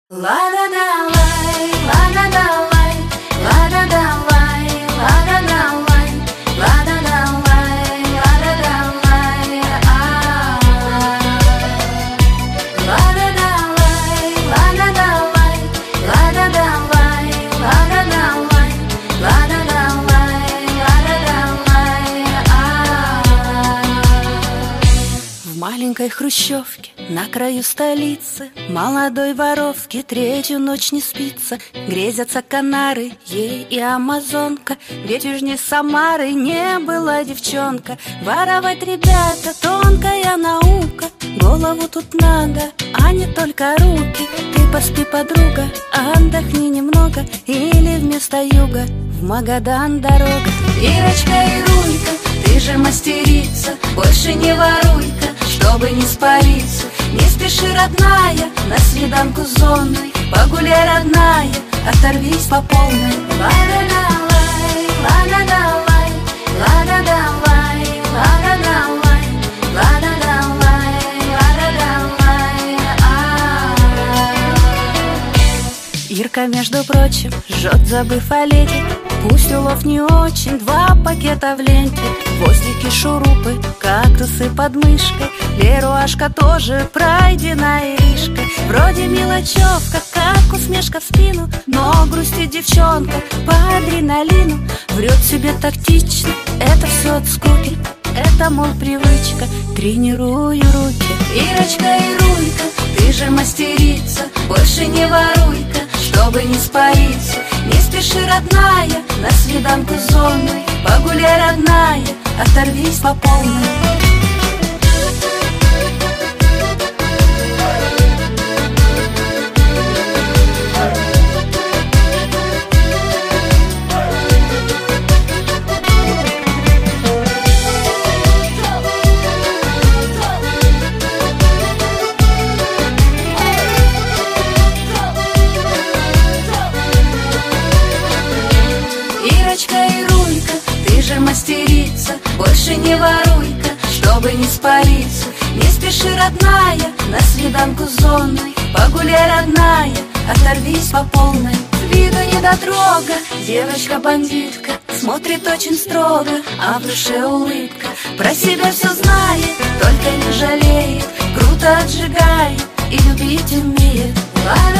Лада давай, лада давай, лада давай, лада давай, лада давай, лада давай, лада давай, лада давай, лада давай, лада давай, лада давай, лада давай. В маленькой хрущевке на краю столицы молодой воровке третью ночь не спится. Грезятся Канары, ей и амазонка, ведь южнее Самары не была девчонка. Воровать, ребята, тонкая наука, голову тут надо, а не только руки. Ты поспи, подруга, отдохни немного, или вместо юга в Магадан дорога. Ирочка и Рулька, ты же мастерица, больше не воруй-ка, чтобы не спалиться. Не спеши, родная, на свиданку с зоной, погуляй, родная, оторвись по полной. Лада давай, лада давай, лада давай, лада давай, лада давай, лада давай. Ирка, между прочим, жжет, забыв о лете. Пусть улов не очень, 2 пакета в ленте. Гвоздики, шурупы, кактусы под мышкой. Леруашка тоже пройдена иришкой. Вроде мелочевка, как усмешка в спину, но грустит девчонка по адреналину. Врет себе тактично, это все от скуки, это, мол, привычка, тренирую руки. Ирочка и Рулька, ты же мастерица, больше не воруй-ка, чтобы не спалиться. Не спеши, родная, на свиданку с зоной, погуляй, родная, оторвись по полной. Ирочка и Рулька, ты же мастерица, больше не воруй-ка, чтобы не спалиться. Не спеши, родная, на свиданку с зоной, погуляй, родная, оторвись по полной. С виду недотрога, девочка-бандитка, смотрит очень строго, а в душе улыбка. Про себя все знает, только не жалеет, круто отжигает и любить умеет. Лада